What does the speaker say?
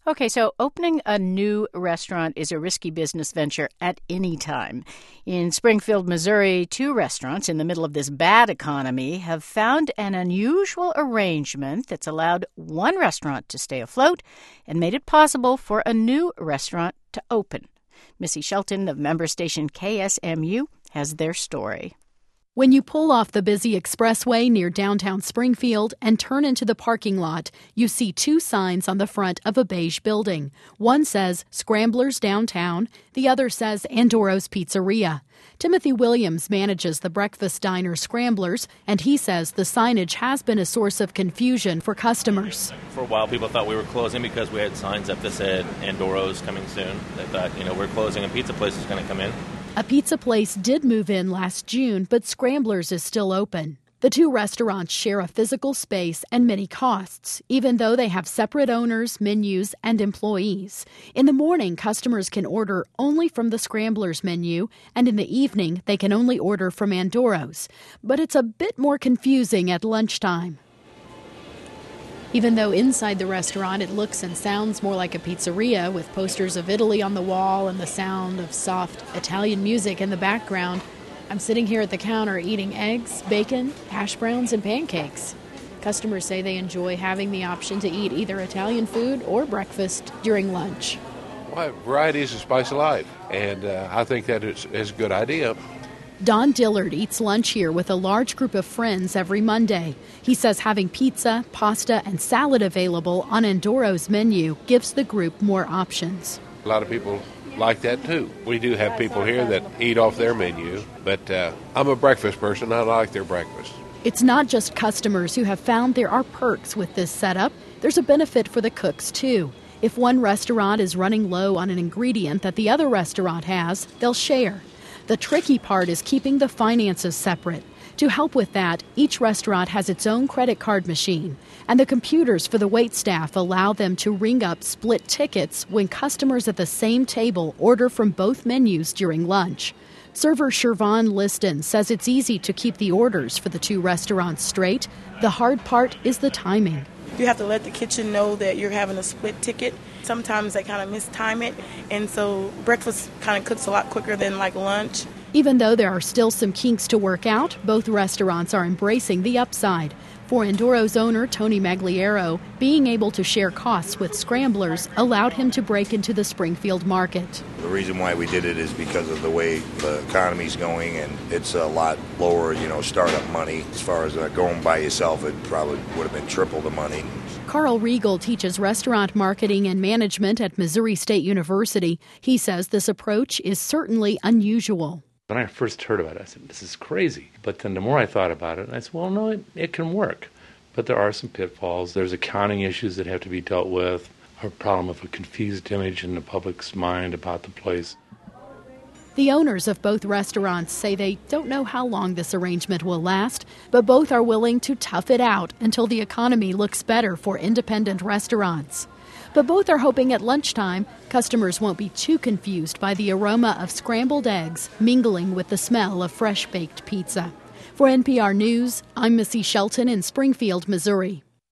Okay, so opening a new restaurant is a risky business venture at any time. In Springfield, Missouri, 2 restaurants in the middle of this bad economy have found an unusual arrangement that's allowed one restaurant to stay afloat and made it possible for a new restaurant to open. Missy Shelton of member station KSMU has their story. When you pull off the busy expressway near downtown Springfield and turn into the parking lot, you see 2 signs on the front of a beige building. One says Scramblers Downtown, the other says Andoro's Pizzeria. Timothy Williams manages the breakfast diner Scramblers, and he says the signage has been a source of confusion for customers. For a while, people thought we were closing because we had signs up that said Andoro's coming soon. They thought, we're closing, a pizza place is going to come in. A pizza place did move in last June, but Scramblers is still open. The 2 restaurants share a physical space and many costs, even though they have separate owners, menus, and employees. In the morning, customers can order only from the Scramblers menu, and in the evening, they can only order from Andoro's. But it's a bit more confusing at lunchtime. Even though inside the restaurant it looks and sounds more like a pizzeria with posters of Italy on the wall and the sound of soft Italian music in the background, I'm sitting here at the counter eating eggs, bacon, hash browns, and pancakes. Customers say they enjoy having the option to eat either Italian food or breakfast during lunch. Well, variety is the spice of life, and I think that is a good idea. Don Dillard eats lunch here with a large group of friends every Monday. He says having pizza, pasta, and salad available on Andoro's menu gives the group more options. A lot of people like that, too. We do have people here that eat off their menu, but I'm a breakfast person. I like their breakfast. It's not just customers who have found there are perks with this setup. There's a benefit for the cooks, too. If one restaurant is running low on an ingredient that the other restaurant has, they'll share. The tricky part is keeping the finances separate. To help with that, each restaurant has its own credit card machine, and the computers for the waitstaff allow them to ring up split tickets when customers at the same table order from both menus during lunch. Server Shervon Liston says it's easy to keep the orders for the 2 restaurants straight. The hard part is the timing. You have to let the kitchen know that you're having a split ticket. Sometimes they kind of mistime it, and so breakfast kind of cooks a lot quicker than like lunch. Even though there are still some kinks to work out, both restaurants are embracing the upside. For Andoro's owner, Tony Magliero, being able to share costs with Scramblers allowed him to break into the Springfield market. The reason why we did it is because of the way the economy's going, and it's a lot lower, startup money. As far as going by yourself, it probably would have been triple the money. Carl Riegel teaches restaurant marketing and management at Missouri State University. He says this approach is certainly unusual. When I first heard about it, I said, this is crazy. But then the more I thought about it, I said, well, no, it can work. But there are some pitfalls. There's accounting issues that have to be dealt with, a problem of a confused image in the public's mind about the place. The owners of both restaurants say they don't know how long this arrangement will last, but both are willing to tough it out until the economy looks better for independent restaurants. But both are hoping at lunchtime customers won't be too confused by the aroma of scrambled eggs mingling with the smell of fresh-baked pizza. For NPR News, I'm Missy Shelton in Springfield, Missouri.